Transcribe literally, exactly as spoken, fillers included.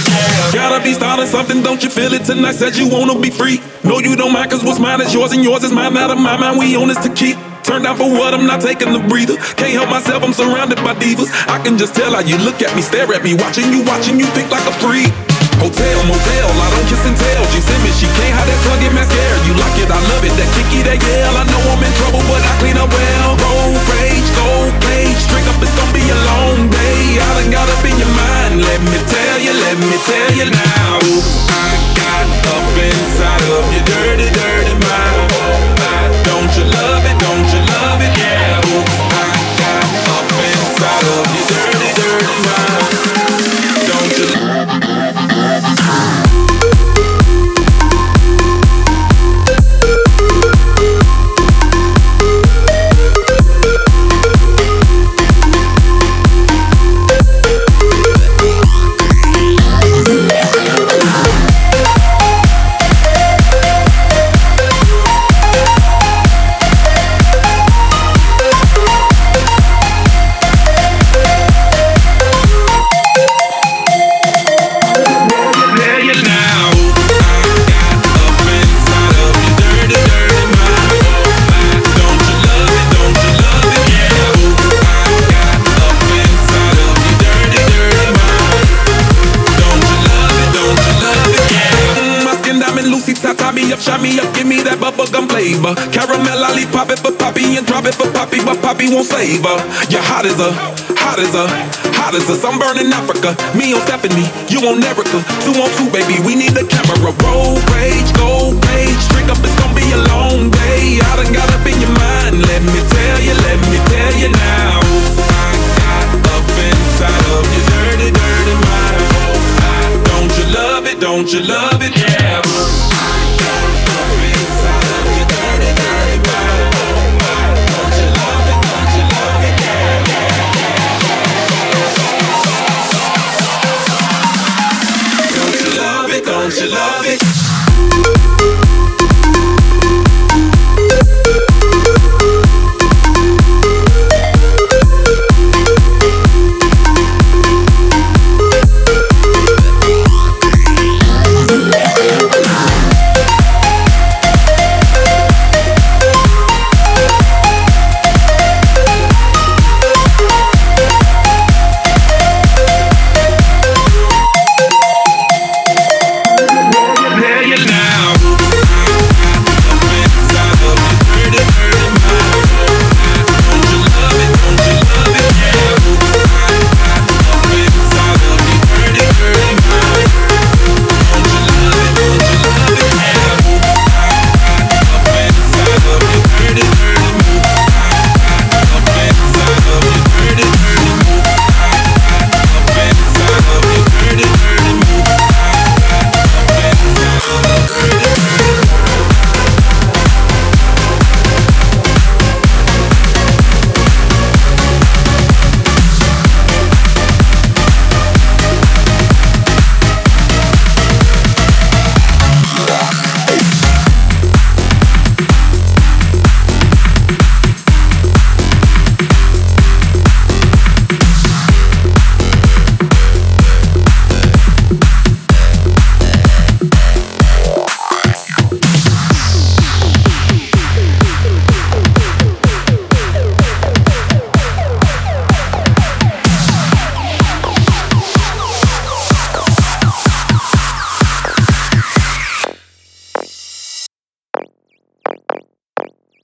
Gotta be starting something, don't you feel it tonight? Said you wanna be free. No, you don't mind, cause what's mine is yours and yours is mine. Out of my mind, we own this to keep. Turn down for what, I'm not taking the breather. Can't help myself, I'm surrounded by divas. I can just tell how you look at me, stare at me. Watching you, watching you think like a freak. Hotel, motel, I don't kiss and tell. She sent me, she can't hide that tongue, get mascara. You like it, I love it, that kicky, that yell. I know I'm in trouble, but I clean up well. Road rage, gold page, drink up, it's gonna be a long day. I done got up in your mind, let me tell you, let me tell you now. I got up inside of your dirty, dirty mind. Don't you love it, don't you love it, yeah. I got up inside of your dirty, dirty mind. Don't you love it? Shot me up, give me that bubblegum flavor. Caramel lollipop it for Poppy and drop it for Poppy, but Poppy won't save her. You're hot as a, hot as a, hot as a sunburn in Africa. Me on Stephanie, you on Erica. Two on two, baby, we need the camera. Roll rage, gold page, drink up, it's gonna be a long day. I done got up in your mind, let me tell you, let me tell you now. I got up inside of your dirty, dirty mind. Don't you love it, don't you love it, yeah. Don't you love it?